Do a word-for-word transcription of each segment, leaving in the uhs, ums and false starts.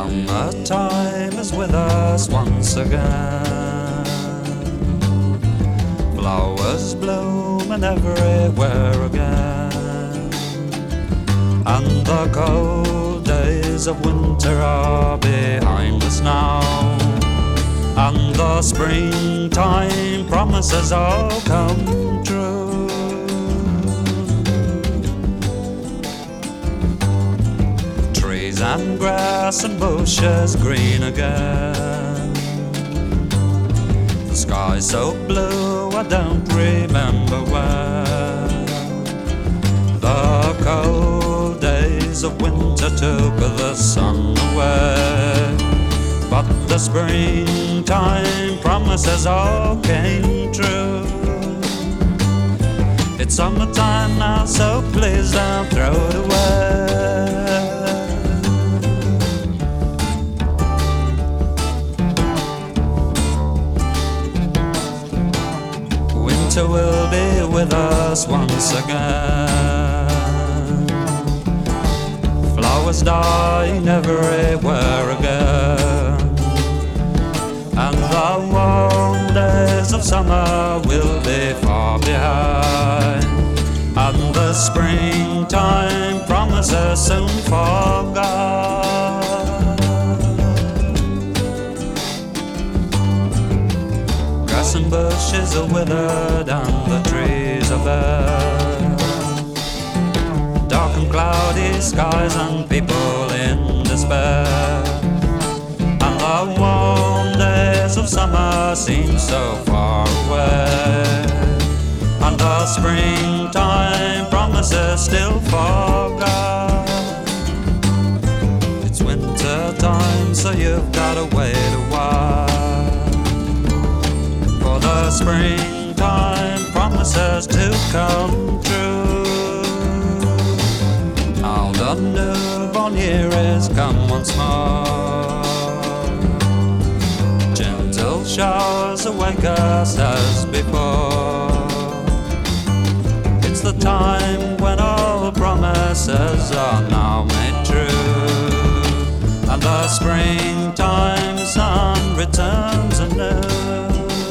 Summertime is with us once again. Flowers blooming everywhere again, and the cold days of winter are behind us now, and the springtime promises all come true. Trees and grass and bushes green again, the sky so blue I don't remember when. The cold days of winter took the sun away, but the springtime promises all came true. It's summertime now, so please don't throw it away. Winter will be with us once again. Flowers dying everywhere again, and the warm days of summer will be far behind, and the springtime promises soon forgot. Grass and bushes are withered and the trees are bare, dark and cloudy skies and people in despair, and the warm days of summer seem so far away, and the springtime promises still forgot. It's winter time, so you've gotta wait a while for the springtime promises to come true. Now the newborn year is come once more, gentle showers awake us as before. It's the time when all promises are now made true, and the springtime sun returns anew.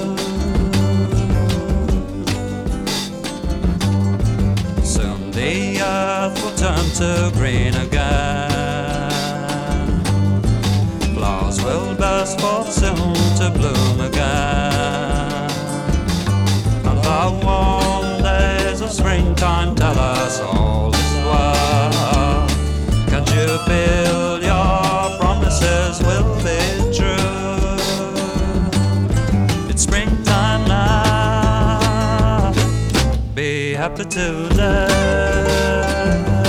Soon the earth will turn to green again, flowers will burst forth soon to bloom again, and the warm days of springtime tell us all is well. Can't you feel your promises will be true? It's springtime now, be happy today.